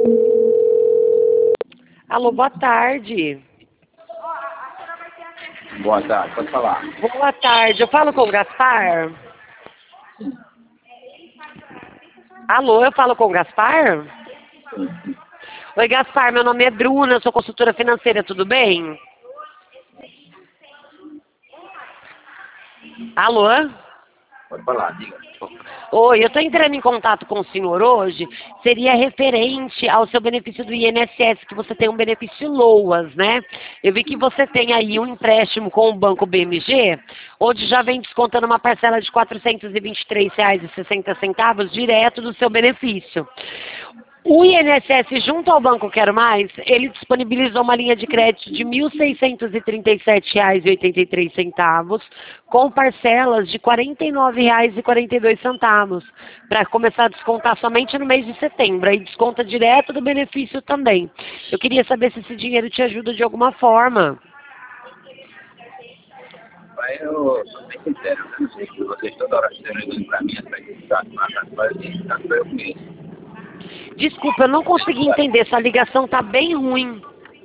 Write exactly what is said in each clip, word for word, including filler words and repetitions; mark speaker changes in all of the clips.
Speaker 1: Alô, boa tarde.
Speaker 2: Boa tarde, pode falar.
Speaker 1: Boa tarde, eu falo com o Gaspar? Alô, eu falo com o Gaspar? Oi, Gaspar, meu nome é Bruna, eu sou consultora financeira, tudo bem? Alô?
Speaker 2: Pode falar, diga.
Speaker 1: Oi, eu estou entrando em contato com o senhor hoje, seria referente ao seu benefício do I N S S, que você tem um benefício LOAS, né? Eu vi que você tem aí um empréstimo com o Banco B M G, onde já vem descontando uma parcela de quatrocentos e vinte e três reais e sessenta centavos direto do seu benefício. O I N S S, junto ao Banco Quero Mais, ele disponibilizou uma linha de crédito de mil seiscentos e trinta e sete reais e oitenta e três centavos, com parcelas de quarenta e nove reais e quarenta e dois centavos, para começar a descontar somente no mês de setembro, aí desconta direto do benefício também. Eu queria saber se esse dinheiro te ajuda de alguma forma.
Speaker 2: Mas eu sou bem sincero, eu não sei que vocês toda hora estão ligando para mim, atrás de status, mas atrás de status eu conheço.
Speaker 1: Desculpa, eu não consegui entender, sua ligação tá bem ruim.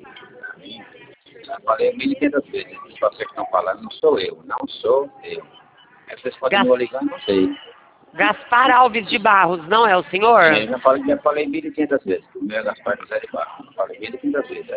Speaker 2: Já falei mil e quinhentas vezes, o que vocês estão falando não sou eu, não sou eu. Aí vocês continuam
Speaker 1: Gas-
Speaker 2: ligando, não sei.
Speaker 1: Gaspar Alves de Barros, não é o senhor?
Speaker 2: É, eu já falei, já falei mil e quinhentas vezes, o meu é Gaspar José de Barro, eu falei mil e quinhentas vezes.